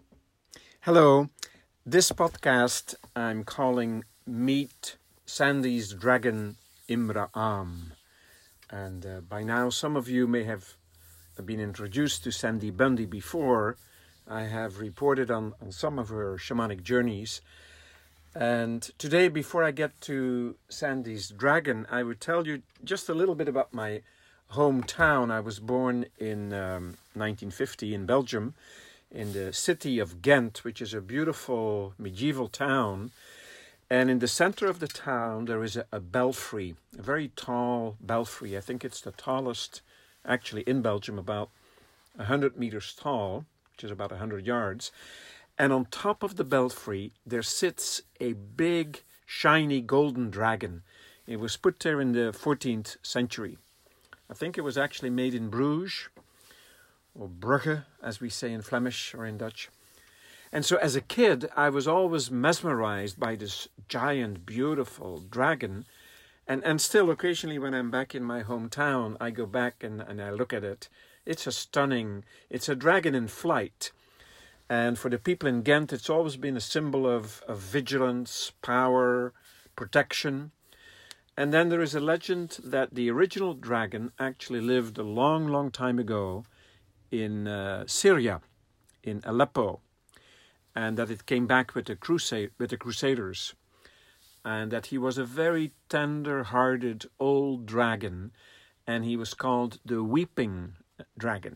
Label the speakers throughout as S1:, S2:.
S1: Hello. This podcast I'm calling Meet Sandy's Dragon Imra'am. And by now some of you may have been introduced to Sandy Bundy before. I have reported on some of her shamanic journeys. And today, before I get to Sandy's Dragon, I would tell you just a little bit about my hometown. I was born in 1950 in Belgium, in the city of Ghent, which is a beautiful medieval town. And in the center of the town, there is a belfry, a very tall belfry. I think it's the tallest actually in Belgium, about 100 meters tall, which is about 100 yards. And on top of the belfry, there sits a big, shiny golden dragon. It was put there in the 14th century. I think it was actually made in Bruges, or Brugge, as we say in Flemish or in Dutch. And so as a kid, I was always mesmerized by this giant, beautiful dragon. And still, occasionally when I'm back in my hometown, I go back and I look at it. It's a dragon in flight. And for the people in Ghent, it's always been a symbol of vigilance, power, protection. And then there is a legend that the original dragon actually lived a long, long time ago in Syria, in Aleppo, and that it came back with the Crusaders, and that he was a very tender-hearted old dragon, and he was called the Weeping Dragon.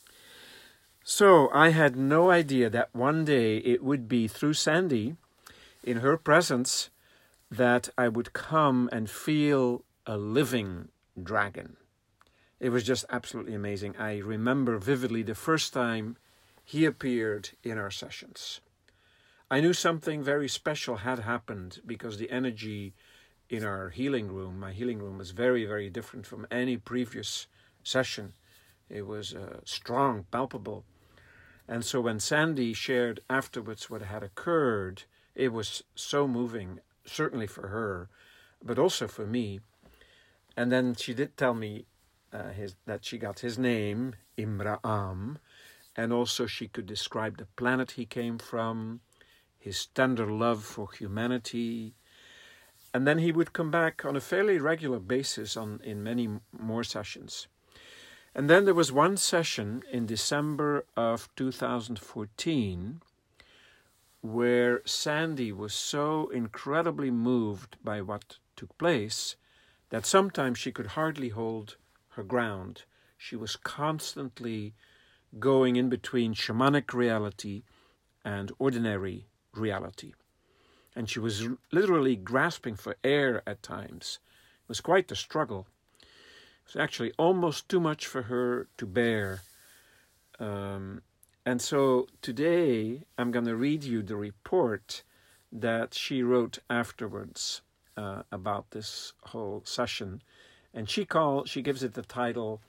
S1: So I had no idea that one day it would be through Sandy, in her presence, that I would come and feel a living dragon. It was just absolutely amazing. I remember vividly the first time he appeared in our sessions. I knew something very special had happened because the energy in our healing room, my healing room, was very, very different from any previous session. It was strong, palpable. And so when Sandy shared afterwards what had occurred, it was so moving, certainly for her, but also for me. And then she did tell me that she got his name, Imra'am, and also she could describe the planet he came from, his tender love for humanity. And then he would come back on a fairly regular basis in many more sessions. And then there was one session in December of 2014 where Sandy was so incredibly moved by what took place that sometimes she could hardly hold her ground. She was constantly going in between shamanic reality and ordinary reality. And she was literally grasping for air at times. It was quite a struggle. It was actually almost too much for her to bear. And so today I'm going to read you the report that she wrote afterwards about this whole session. And she gives it the title,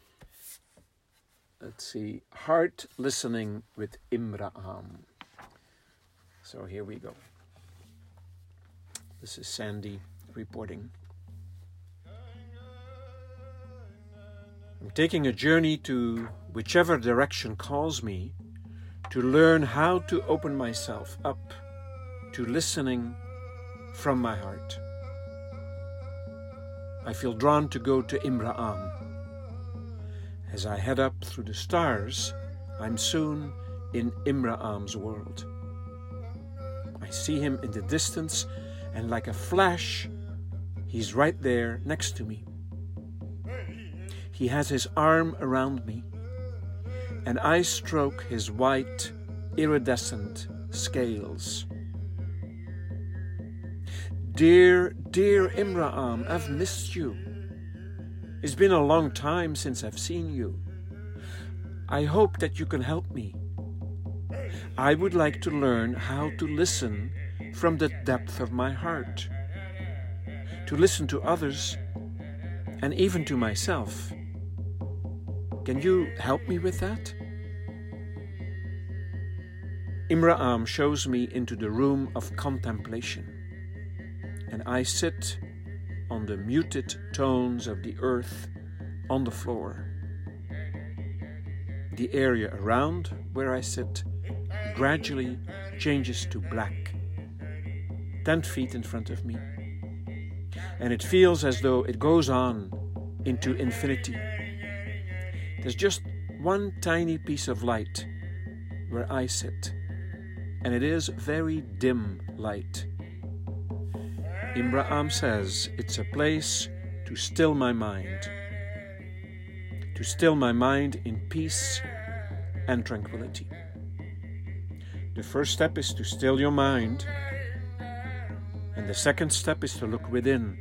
S1: Heart Listening with Imra'am. So here we go. This is Sandy reporting. I'm taking a journey to whichever direction calls me to learn how to open myself up to listening from my heart. I feel drawn to go to Imra'am. As I head up through the stars, I'm soon in Imra'am's world. I see him in the distance, and like a flash, he's right there next to me. He has his arm around me, and I stroke his white, iridescent scales. Dear Imra'am, I've missed you. It's been a long time since I've seen you. I hope that you can help me. I would like to learn how to listen from the depth of my heart, to listen to others and even to myself. Can you help me with that? Imra'am shows me into the room of contemplation, and I sit on the muted tones of the earth on the floor. the area around where I sit gradually changes to black, 10 feet in front of me. And it feels as though it goes on into infinity. There's just one tiny piece of light where I sit, and it is very dim light. Imra says it's a place to still my mind in peace and tranquility. The first step is to still your mind, and the second step is to look within.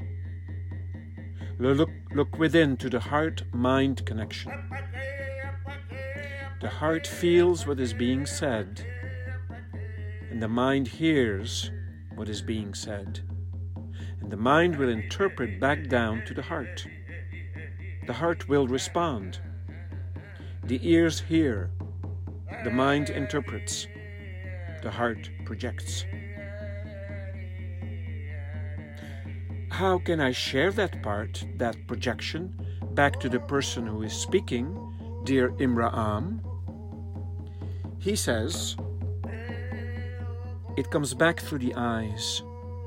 S1: Look within to the heart-mind connection. The heart feels what is being said, and the mind hears what is being said. And the mind will interpret back down to the heart. The heart will respond. The ears hear. The mind interprets. The heart projects. How can I share that part, that projection, back to the person who is speaking, dear Imra? He says, it comes back through the eyes.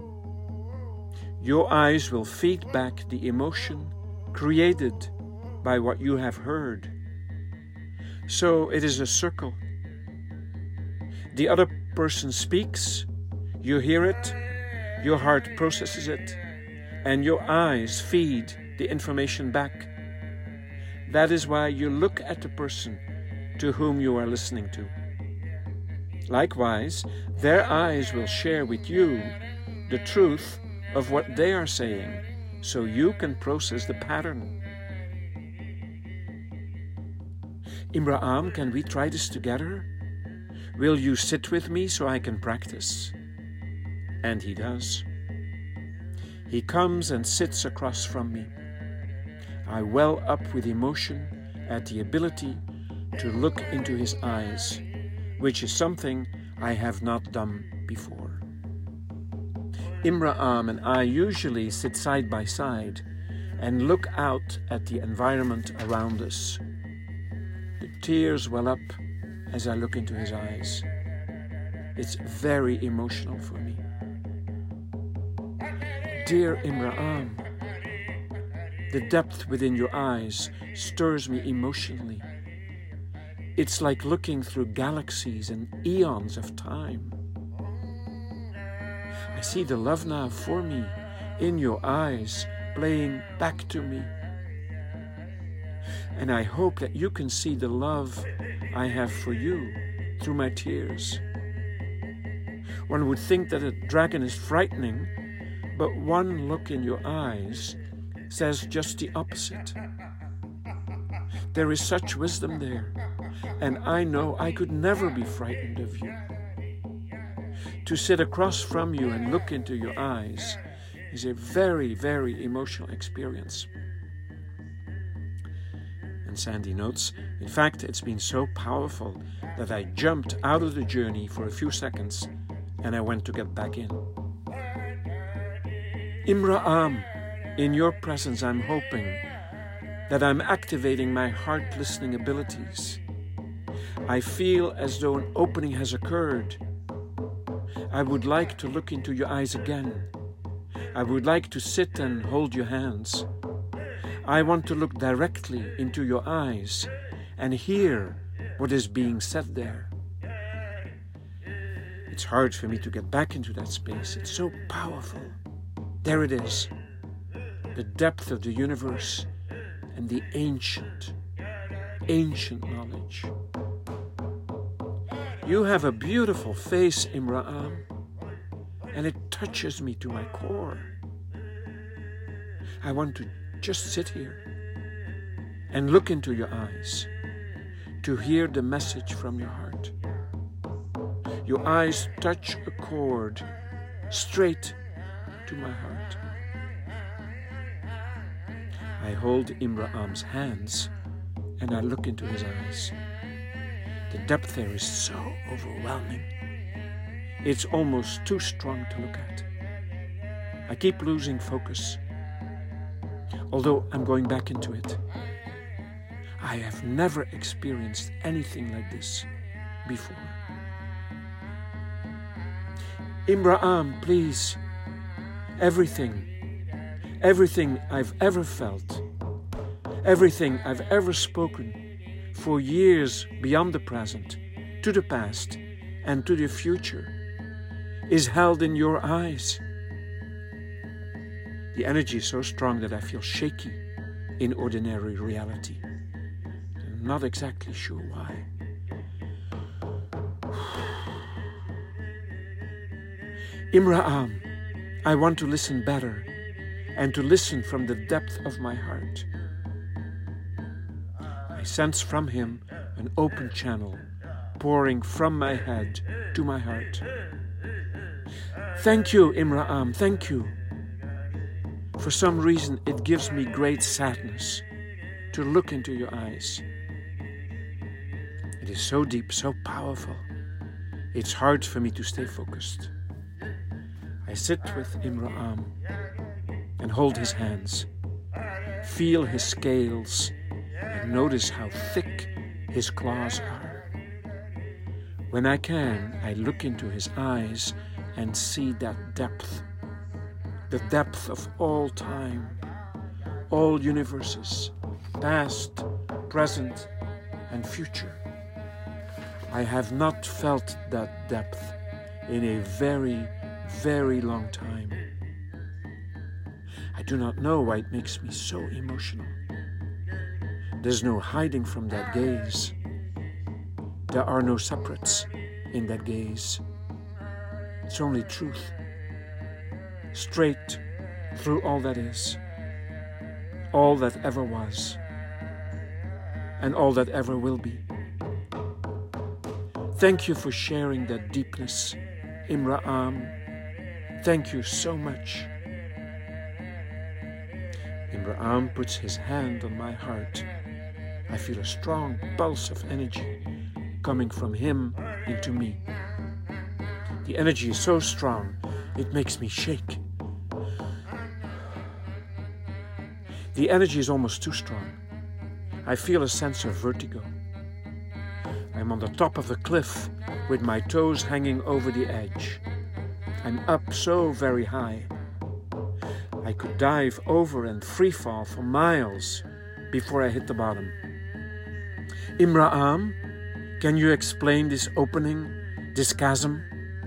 S1: Your eyes will feed back the emotion created by what you have heard. So it is a circle. The other person speaks, you hear it, your heart processes it, and your eyes feed the information back. That is why you look at the person to whom you are listening to. Likewise, their eyes will share with you the truth of what they are saying, so you can process the pattern. Imra, can we try this together? Will you sit with me so I can practice? And he does. He comes and sits across from me. I well up with emotion at the ability to look into his eyes, which is something I have not done before. Imra and I usually sit side by side and look out at the environment around us. The tears well up as I look into his eyes. It's very emotional for me. Dear Imra, the depth within your eyes stirs me emotionally. It's like looking through galaxies and eons of time. I see the love now for me in your eyes playing back to me. And I hope that you can see the love I have for you through my tears. One would think that a dragon is frightening, but one look in your eyes says just the opposite. There is such wisdom there, and I know I could never be frightened of you. To sit across from you and look into your eyes is a very, very emotional experience. And Sandy notes, in fact, it's been so powerful that I jumped out of the journey for a few seconds and I went to get back in. Imra, in your presence, I'm hoping that I'm activating my heart listening abilities. I feel as though an opening has occurred. I would like to look into your eyes again. I would like to sit and hold your hands. I want to look directly into your eyes and hear what is being said there. It's hard for me to get back into that space. It's so powerful. There it is, the depth of the universe and the ancient knowledge. You have a beautiful face, Imra, and it touches me to my core. I want to just sit here and look into your eyes to hear the message from your heart. Your eyes touch a chord straight to my heart. I hold Imra hands and I look into his eyes. The depth there is so overwhelming. It's almost too strong to look at. I keep losing focus, although I'm going back into it. I have never experienced anything like this before. Imra'am, please, everything I've ever felt, everything I've ever spoken for years beyond the present, to the past, and to the future, is held in your eyes. The energy is so strong that I feel shaky in ordinary reality. I'm not exactly sure why. Imra'am, I want to listen better and to listen from the depth of my heart. I sense from him an open channel pouring from my head to my heart. Thank you, Imra'am, thank you. For some reason, it gives me great sadness to look into your eyes. It is so deep, so powerful. It's hard for me to stay focused. I sit with Imra'am and hold his hands, feel his scales, and notice how thick his claws are. When I can, I look into his eyes and see that depth, the depth of all time, all universes, past, present, and future. I have not felt that depth in a very, very long time. I do not know why it makes me so emotional. There's no hiding from that gaze. There are no separates in that gaze. It's only truth, straight through all that is, all that ever was, and all that ever will be. Thank you for sharing that deepness, Imra'am. Thank you so much. Imra'am puts his hand on my heart. I feel a strong pulse of energy coming from him into me. The energy is so strong, it makes me shake. The energy is almost too strong. I feel a sense of vertigo. I'm on the top of a cliff with my toes hanging over the edge. I'm up so very high. I could dive over and free fall for miles before I hit the bottom. Imra'am, can you explain this opening, this chasm?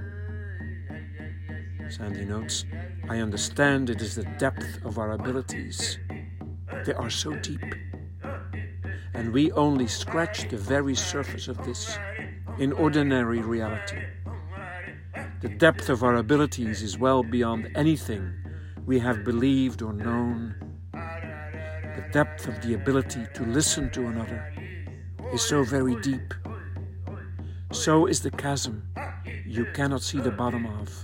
S1: Sandy notes, I understand it is the depth of our abilities. They are so deep. And we only scratch the very surface of this in ordinary reality. The depth of our abilities is well beyond anything we have believed or known. The depth of the ability to listen to another is so very deep. So is the chasm you cannot see the bottom of.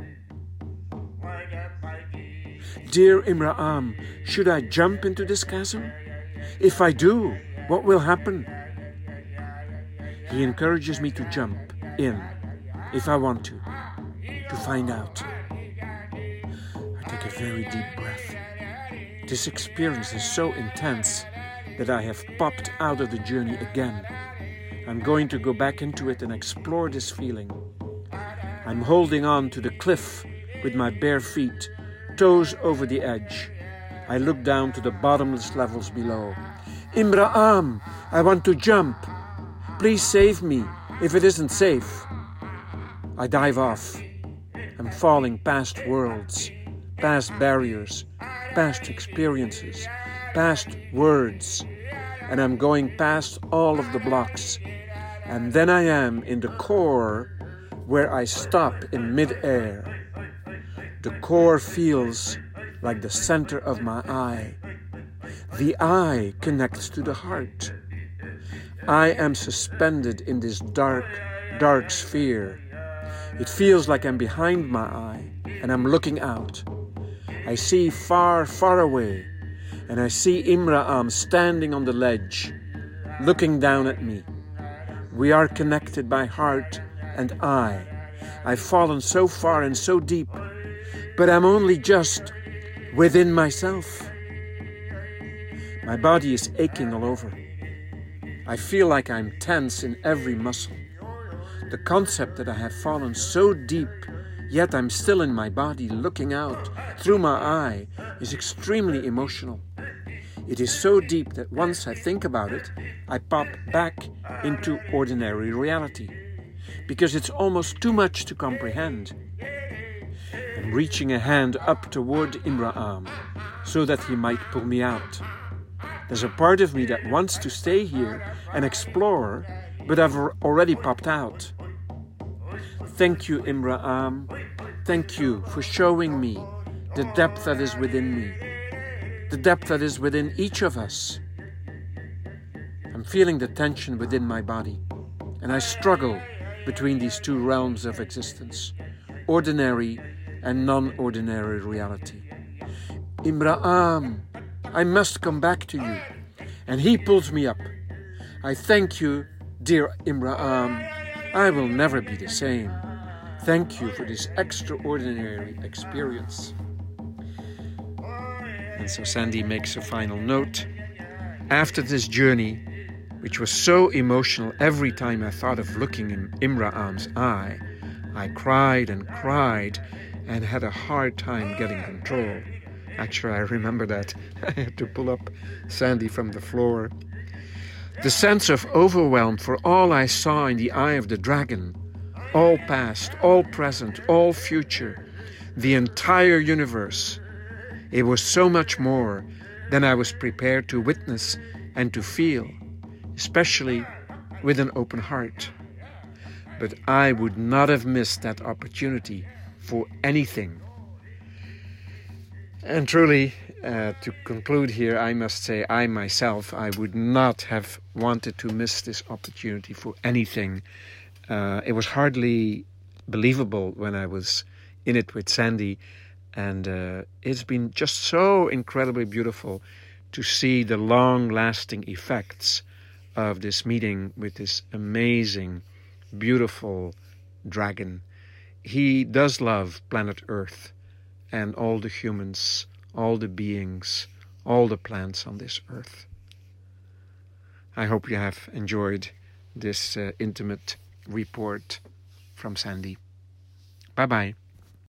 S1: Dear Imra'am, should I jump into this chasm? If I do, what will happen? He encourages me to jump in, if I want to find out. I take a very deep breath. This experience is so intense that I have popped out of the journey again. I'm going to go back into it and explore this feeling. I'm holding on to the cliff with my bare feet, toes over the edge. I look down to the bottomless levels below. Imra'am, I want to jump. Please save me if it isn't safe. I dive off. I'm falling past worlds, past barriers, past experiences, past words, and I'm going past all of the blocks. And then I am in the core where I stop in mid-air. The core feels like the center of my eye. The eye connects to the heart. I am suspended in this dark, dark sphere. It feels like I'm behind my eye and I'm looking out. I see far, far away, and I see Imra'am standing on the ledge, looking down at me. We are connected by heart and eye. I've fallen so far and so deep, but I'm only just within myself. My body is aching all over. I feel like I'm tense in every muscle. The concept that I have fallen so deep, yet I'm still in my body looking out through my eye, is extremely emotional. It is so deep that once I think about it, I pop back into ordinary reality, because it's almost too much to comprehend. I'm reaching a hand up toward Imra'am, so that he might pull me out. There's a part of me that wants to stay here and explore, but I've already popped out. Thank you, Imra'am. Thank you for showing me the depth that is within me, the depth that is within each of us. I'm feeling the tension within my body, and I struggle between these two realms of existence, ordinary and non-ordinary reality. Imra'am, I must come back to you. And he pulls me up. I thank you, dear Imra'am. I will never be the same. Thank you for this extraordinary experience. And so Sandy makes a final note. After this journey, which was so emotional every time I thought of looking in Imra'am's eye, I cried and cried and had a hard time getting control. Actually, I remember that. I had to pull up Sandy from the floor. The sense of overwhelm for all I saw in the eye of the dragon, all past, all present, all future, the entire universe. It was so much more than I was prepared to witness and to feel, especially with an open heart. But I would not have missed that opportunity for anything. And truly, to conclude here, I must say, I myself, I would not have wanted to miss this opportunity for anything. It was hardly believable when I was in it with Sandy, and it's been just so incredibly beautiful to see the long-lasting effects of this meeting with this amazing, beautiful dragon. He does love planet Earth and all the humans, all the beings, all the plants on this earth. I hope you have enjoyed this intimate report from Sandy. Bye-bye.